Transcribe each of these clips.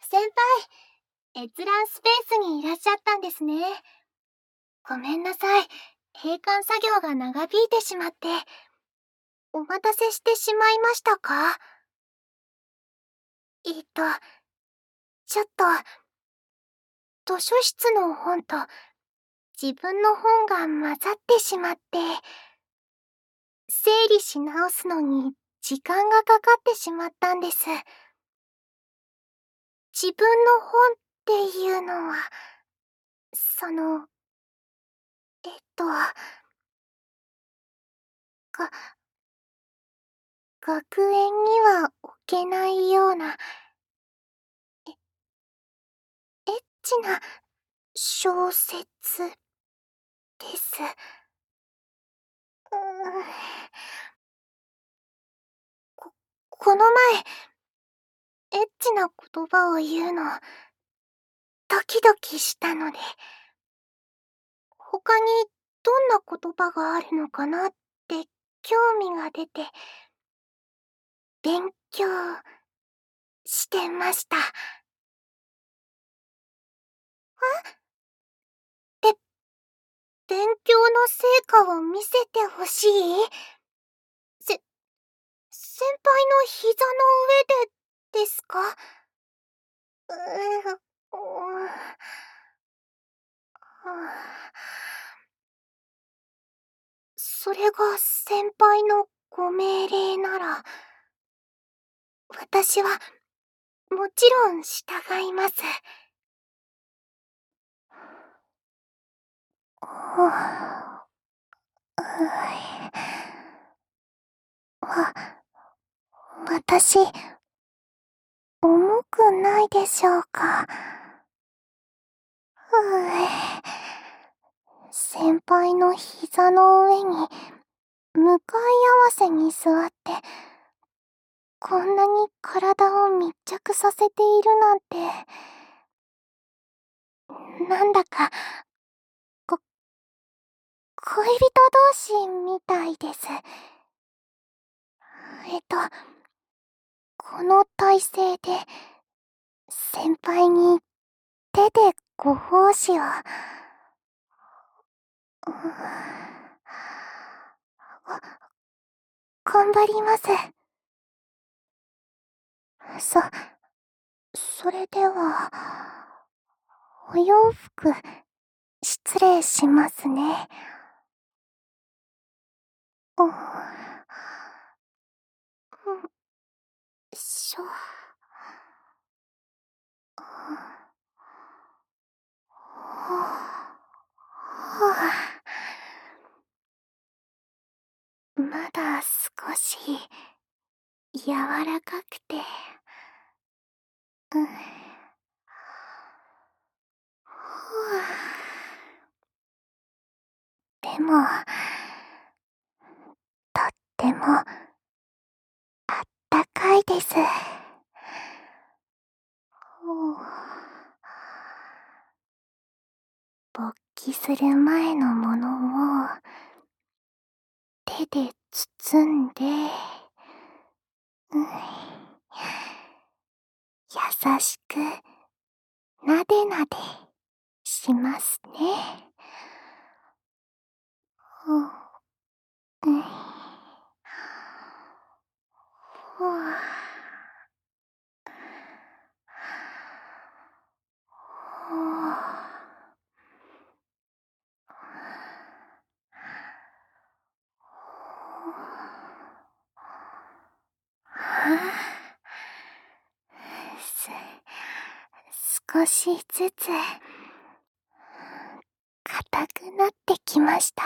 先輩、閲覧スペースにいらっしゃったんですね。ごめんなさい。閉館作業が長引いてしまって。お待たせしてしまいましたか？ちょっと、図書室の本と自分の本が混ざってしまって、整理し直すのに時間がかかってしまったんです。自分の本っていうのは、その、えっと、が、学園には置けないような、エッチな小説です。こ、この前、エッチな言葉を言うの、ドキドキしたので、他にどんな言葉があるのかなって興味が出て、勉強してました。べ、勉強の成果を見せてほしい？先輩の膝の上でですか？うーそれが先輩のご命令なら、私はもちろん従います。私、重くないでしょうか？先輩の膝の上に向かい合わせに座って、こんなに体を密着させているなんて、なんだか、こ、恋人同士みたいです。この体勢で、先輩に手でご奉仕を。頑張ります。それでは、お洋服、失礼しますね。よいしょ。まだ少し柔らかくて、でも、とってもあったかいです。勃起する前のものを手で包んで、優しくなでなでしますね。少しずつ硬くなってきました。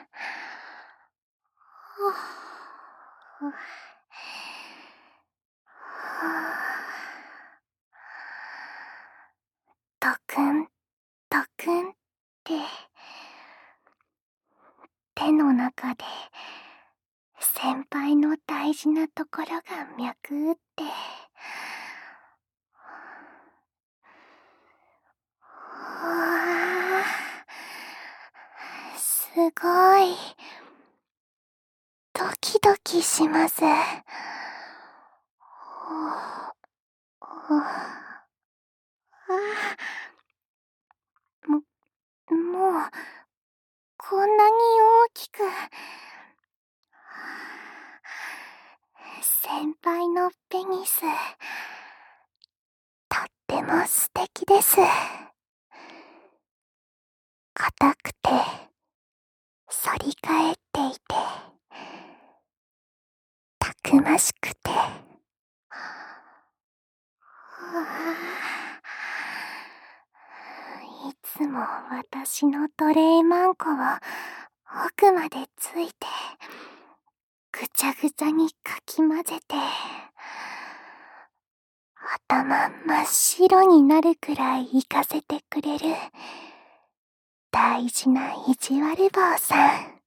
ドクンドクンって手の中で先輩の大事なところが脈打って、すごいドキドキします。 あもう、こんなに大きく。先輩のペニス、とっても素敵です。硬くて、反り返っていて、たくましくて。いつも私のトレイマンコを奥までついて、ぐちゃぐちゃにかき混ぜて、頭真っ白になるくらい行かせてくれる大事な意地悪坊さん。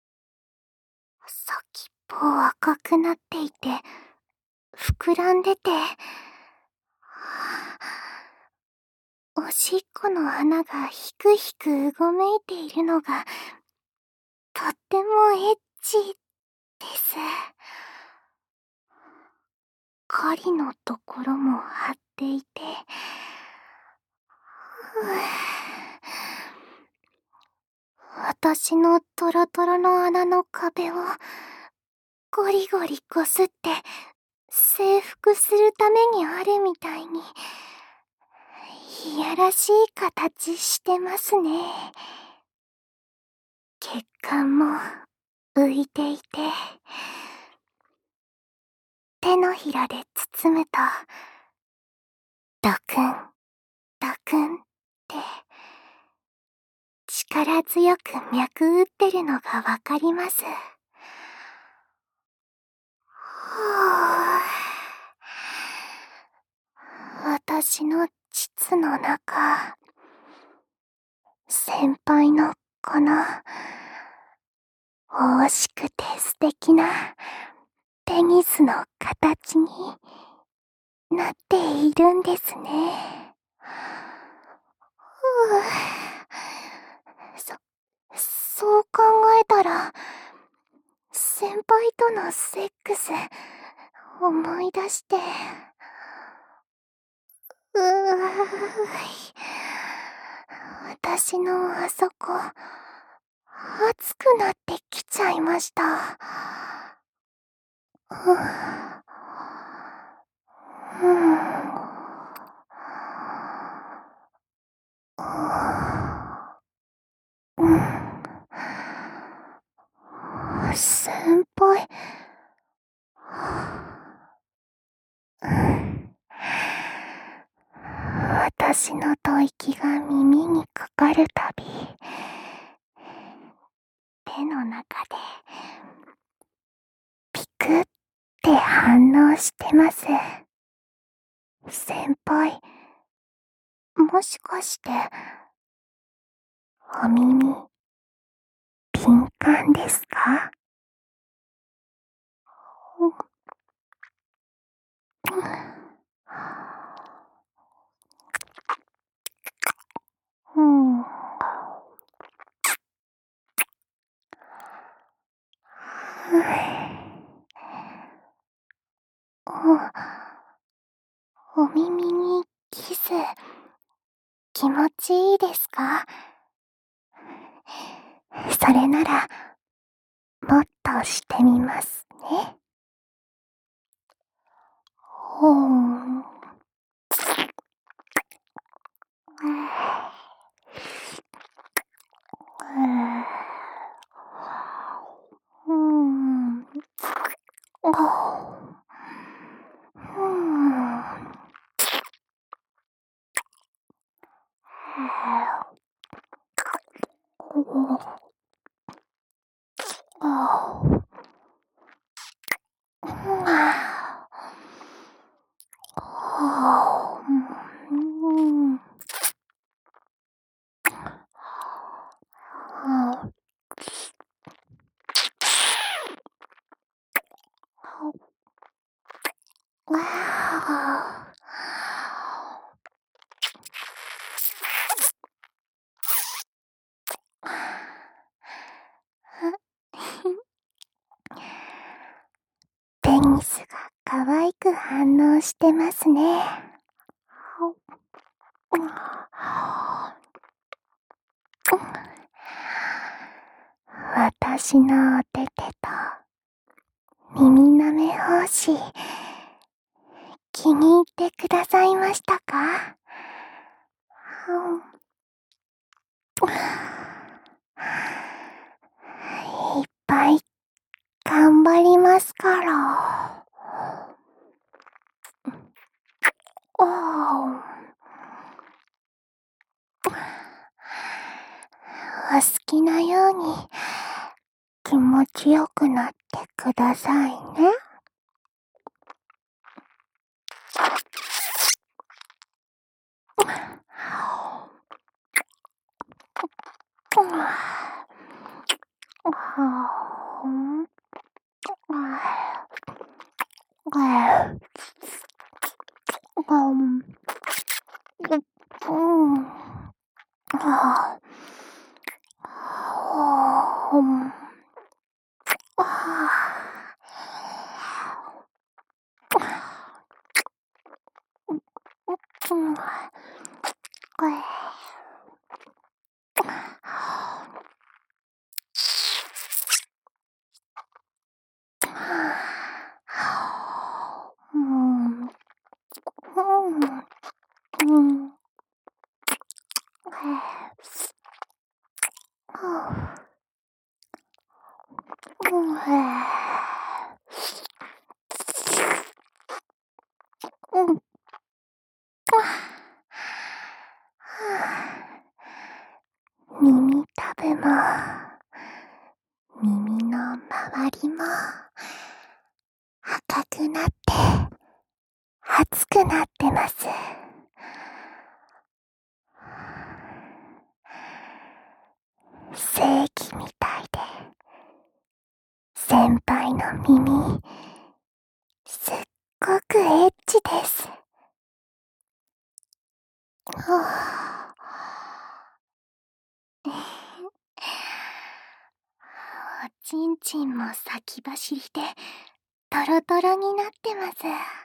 先っぽ赤くなっていて、膨らんでて、おしっこの穴がひくひくうごめいているのが、とってもエッチです。狩りのところも張っていて、私のトロトロの穴の壁をゴリゴリこすって征服するためにあるみたいに、いやらしい形してますね。血管も浮いていて、手のひらで包むと、ドクン、ドクンって、力強く脈打ってるのがわかります。私の膣の中、先輩のこの、惜しくて素敵なペニスの形になっているんですね。そう考えたら、先輩とのセックス、思い出して、私のあそこ、熱くなってきちゃいました。先輩。私の吐息が耳にかかるたび、手の中でピクって反応してます。先輩、もしかしてお耳敏感ですか？うん。お耳にキス、気持ちいいですか？それなら、もっとしてみますね。ほーん。うん。ペニスが可愛く反応してますね。 私のお手手と耳なめ奉仕、気に入ってくださいましたか？いっぱい頑張りますから。お好きなように気持ちよくなってくださいね。耳たぶも耳の周りも赤くなって熱くなってます。正義みたいで先輩の耳すっごくエッチです。おちんちんも先走りでトロトロになってます。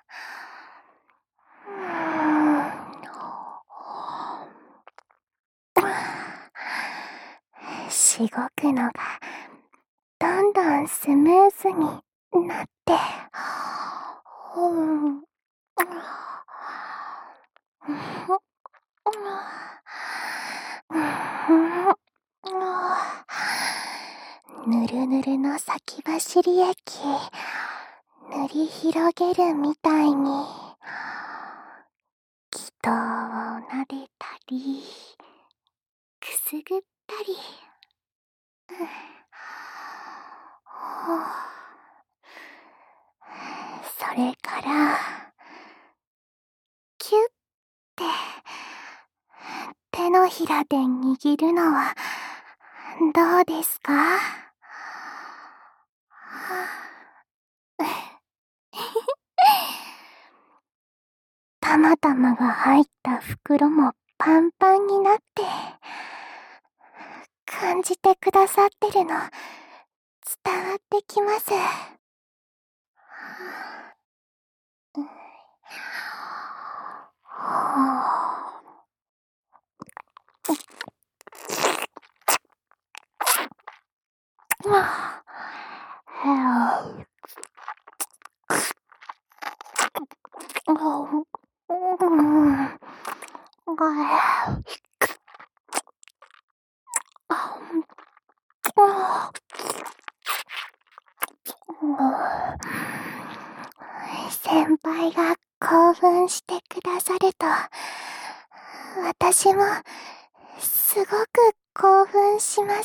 しごくのがどんどんスムーズになって、ぬるぬるの先走り液塗り広げるみたいに気筒を撫でたりくすぐったり、それからキュッて手のひらで握るのはどうですか？たまたまが入った袋もパンパンになって感じてくださってるの伝わってきます。先輩が興奮してくださると私もすごく興奮します。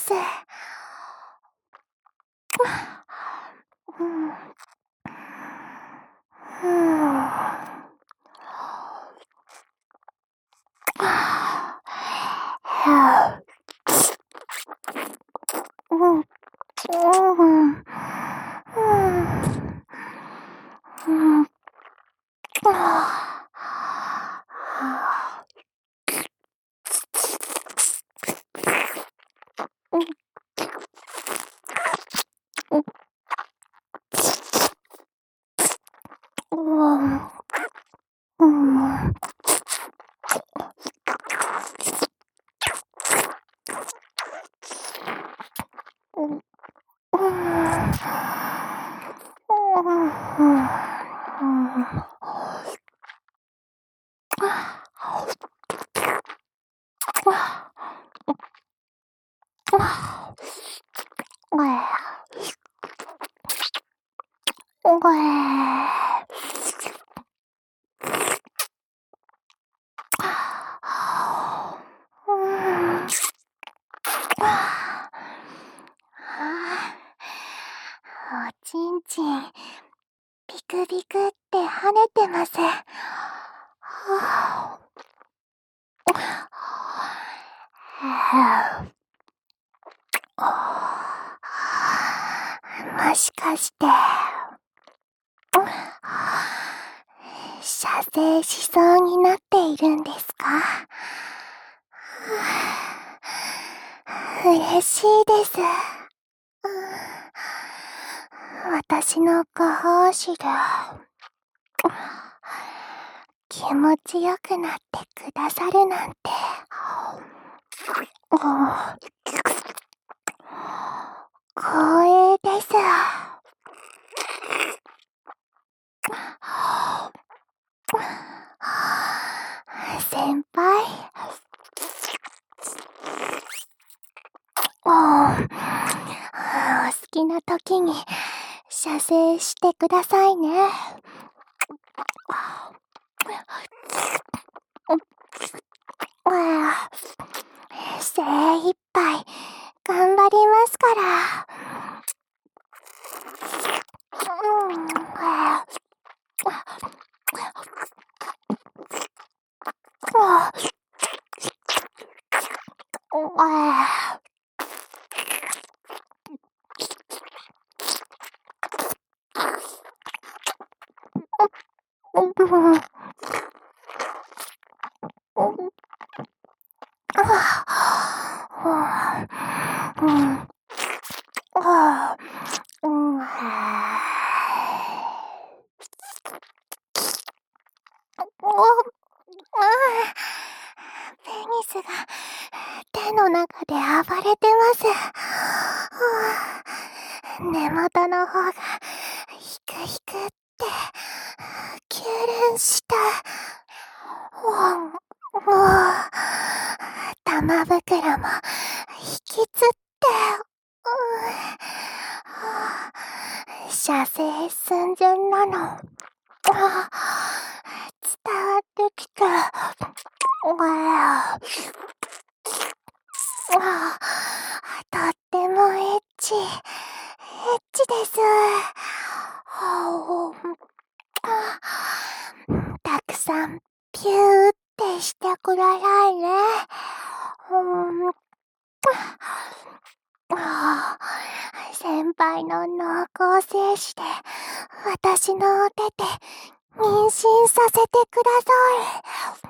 おちんちん、ビクビクって跳ねてます。もしかして、射精しそうになっているんですか？嬉しいです。私の下半身で気持ちよくなってくださるなんて。光栄です。先輩。お好きな時に射精してくださいね。精一杯頑張りますから。ペニスが手の中で暴れてます。根元の方がヒクヒクって痙攣した。玉袋も引きつって、射精寸前なの。伝わってきて、とってもエッチです。たくさんピューってしてくださいね。先輩の濃厚精子で私のお手で妊娠させてください。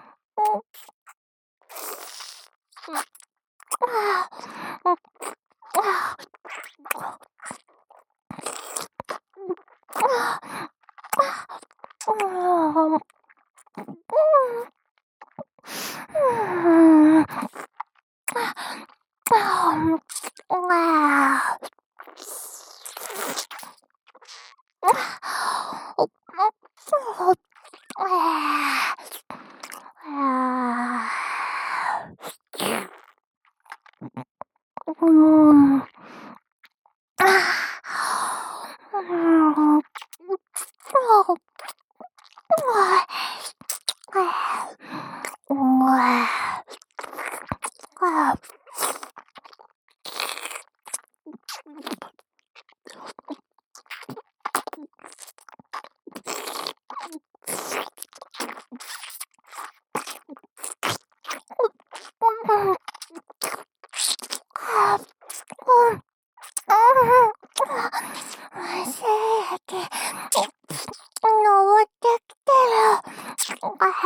精液登ってきてる。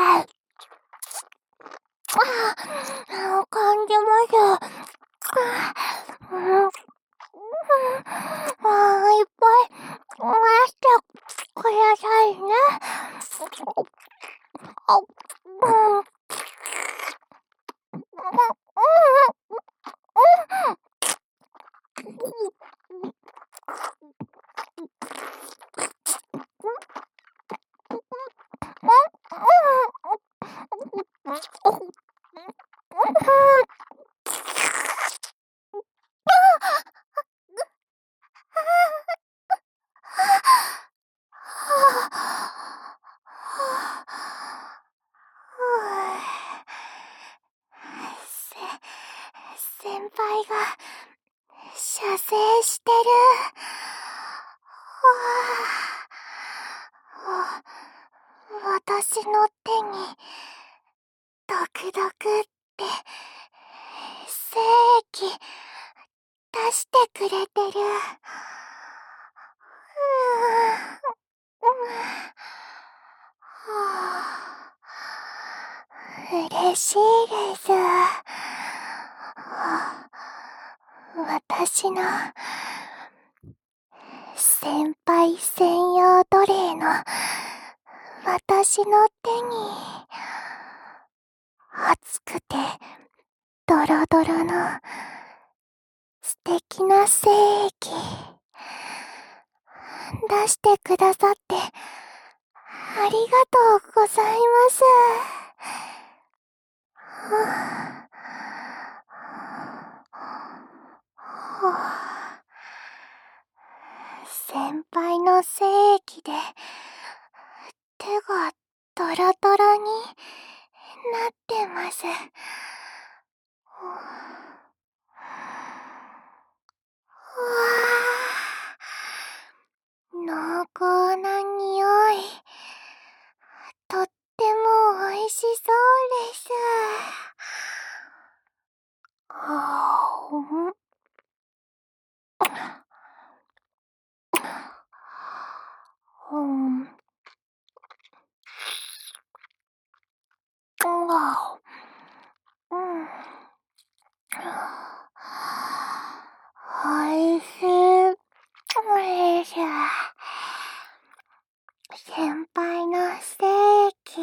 感じます。いっぱい出してくださいね。 先輩が射精してる。私の手にドクドクって精液出してくれてる。嬉しいです。私の先輩専用奴隷の私の手に熱くてドロドロの素敵な精液出してくださってありがとうございます。先輩の精液で手がドロドロになってます。濃厚な匂い。とっても美味しそうです。おいしいです。先輩のステーキ。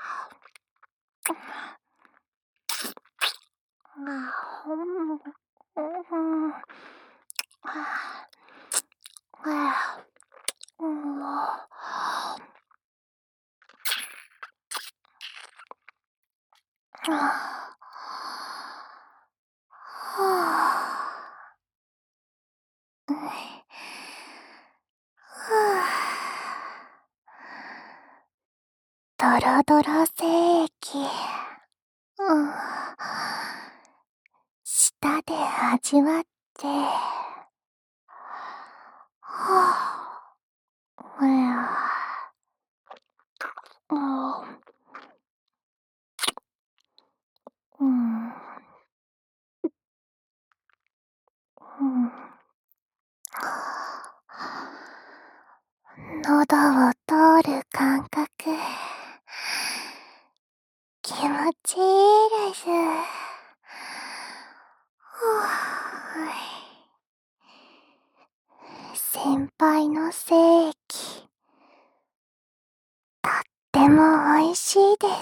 ドロドロ精液。舌で味わって。喉を通る感覚。気持ちいいです。先輩の精液、とっても美味しいです。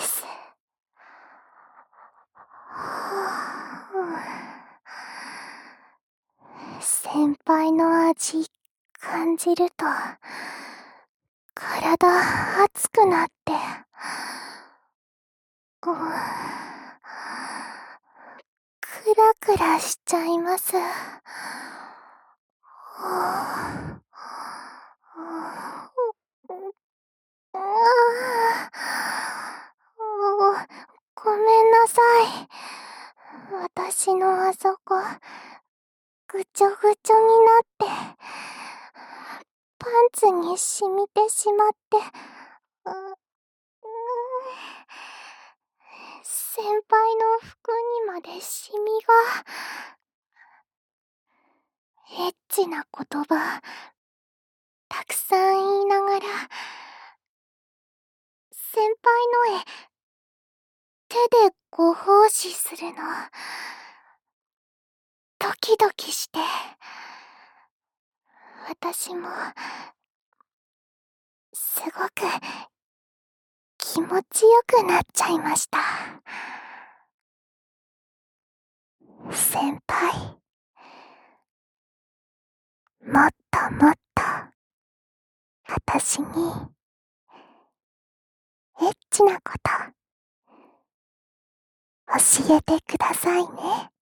先輩の味感じると体熱くなってクラクラしちゃいます。ごめんなさい。私のあそこぐちょぐちょになってパンツに染みてしまって、先輩の服にまでシミが。エッチな言葉たくさん言いながら先輩の絵手でご奉仕するのドキドキして、私もすごく気持ちよくなっちゃいました。先輩、もっともっと私にエッチなこと教えてくださいね。